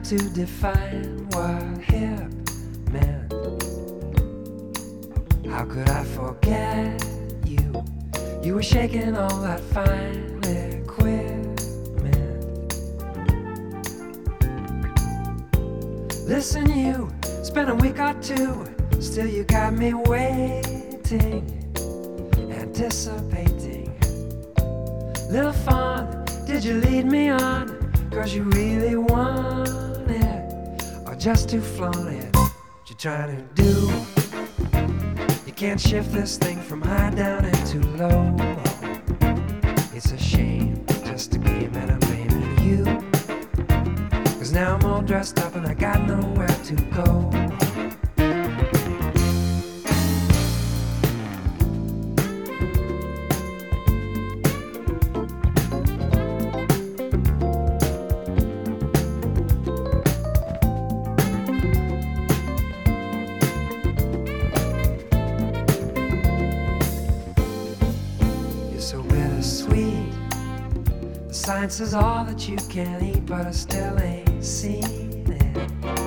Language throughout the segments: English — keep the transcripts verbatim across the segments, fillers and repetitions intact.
to define what hip meant. How could I forget you? You were shaking all that fine equipment. Listen, you spent a week or two, still you got me waiting, anticipating. Little fun, did you lead me on? Cause you really want it, or just to flaunt it? What you trying to do? You can't shift this thing from high down into low. It's a shame, just a game and I'm blaming you. Cause now I'm all dressed up and I got nowhere to go. So bittersweet. The science is all that you can eat, but I still ain't seen it.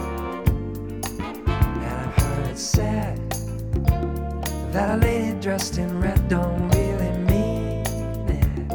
And I've heard it said that a lady dressed in red don't really mean it.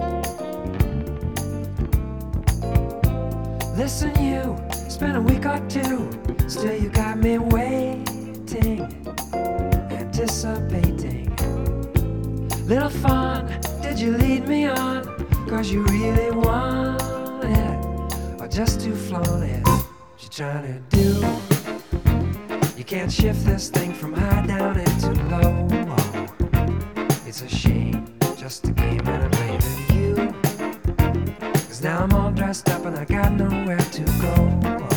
Listen, you spent a week or two, still you got me waiting, anticipating. Little fun, did you lead me on? Cause you really want it, or just to flaunt it? What you trying to do? You can't shift this thing from high down into low. It's a shame, just a game and I'm blaming you. Cause now I'm all dressed up and I got nowhere to go.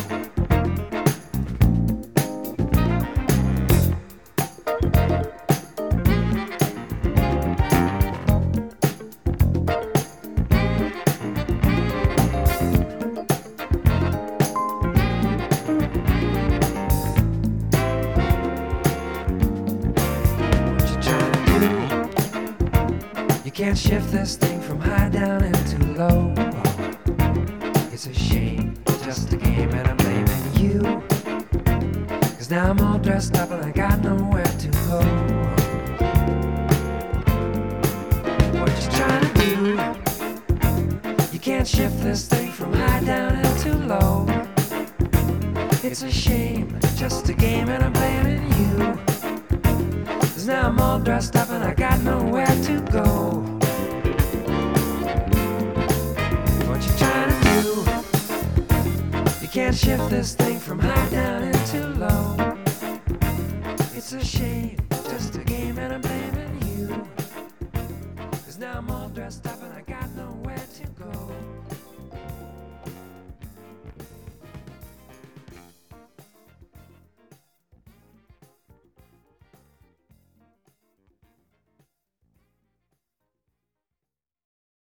You can't shift this thing from high down into low. It's a shame, just a game and I'm blaming you. Cause now I'm all dressed up and I got nowhere to go. What you trying to do? You can't shift this thing from high down into low. It's a shame, just a game and I'm blaming you. Cause now I'm all dressed up and I got nowhere to go. What you trying to do? You can't shift this thing from high down into low. It's a shame, just a game and I'm blaming